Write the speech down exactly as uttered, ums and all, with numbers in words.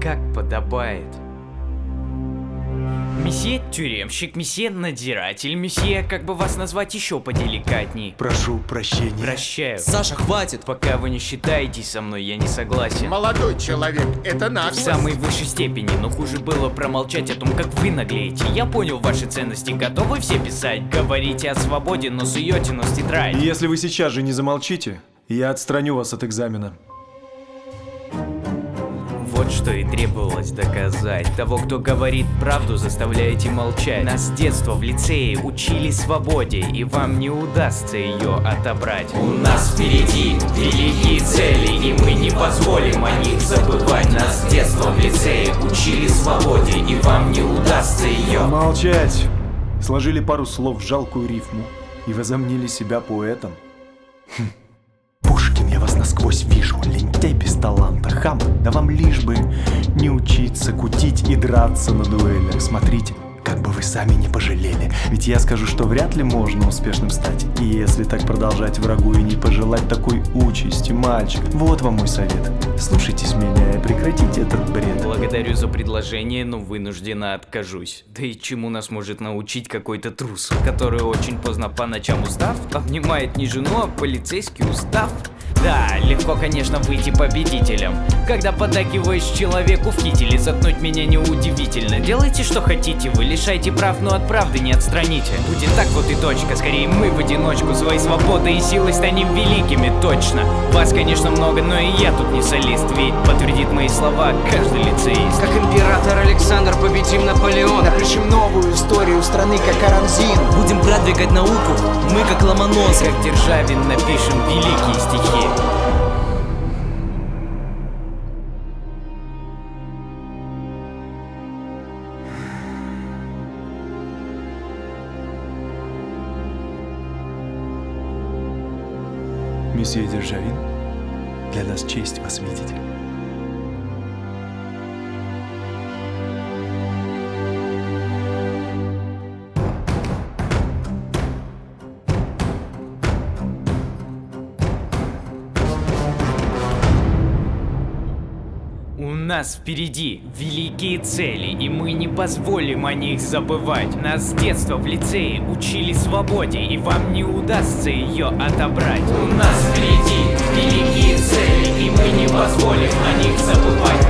как подобает. Месье тюремщик, месье надзиратель, месье, как бы вас назвать еще поделикатней? Прошу прощения. Прощаю. Саша, хватит! Пока вы не считаетесь со мной, я не согласен. Молодой человек, это В наглость. самой высшей степени, но хуже было промолчать о том, как вы наглеете. Я понял ваши ценности, готовы все писать? Говорите о свободе, но суете нос в тетрадь. И если вы сейчас же не замолчите, я отстраню вас от экзамена. Вот что и требовалось доказать. Того, кто говорит правду, заставляете молчать. Нас с детства в лицее учили свободе, и вам не удастся ее отобрать. У нас впереди великие цели, и мы не позволим о них забывать. Нас с детства в лицее учили свободе, и вам не удастся ее. Молчать! Сложили пару слов в жалкую рифму и возомнили себя поэтом. Хм. Пушкин, я вас насквозь вижу, лентяй без таланта, хам. Да вам лишь бы не учиться кутить и драться на дуэлях. Смотрите, как бы вы сами не пожалели. Ведь я скажу, что вряд ли можно успешным стать. И если так продолжать врагу и не пожелать такой участи, мальчик, вот вам мой совет. Слушайтесь меня и прекратите этот бред. Благодарю за предложение, но вынужденно откажусь. Да и чему нас может научить какой-то трус, который очень поздно по ночам устав, обнимает не жену, а полицейский устав. Да, легко, конечно, выйти победителем, когда поддакиваешь человеку в кителе. Заткнуть меня неудивительно. Делайте, что хотите, вы лишайте прав, но от правды не отстраните. Будет так вот и точка, скорее мы в одиночку своей свободой и силой станем великими, точно. Вас, конечно, много, но и я тут не солист, ведь подтвердит мои слова каждый лицеист. Как император Александр победим Наполеона. Напишем новую историю страны, как Карамзин. Будем продвигать науку, мы как Ломоносов. Как Державин напишем великие стихи. Месье Державин, для нас честь вас видеть. У нас впереди великие цели, и мы не позволим о них забывать. Нас с детства в лицее учили свободе, и вам не удастся ее отобрать. У нас впереди великие цели, и мы не позволим о них забывать.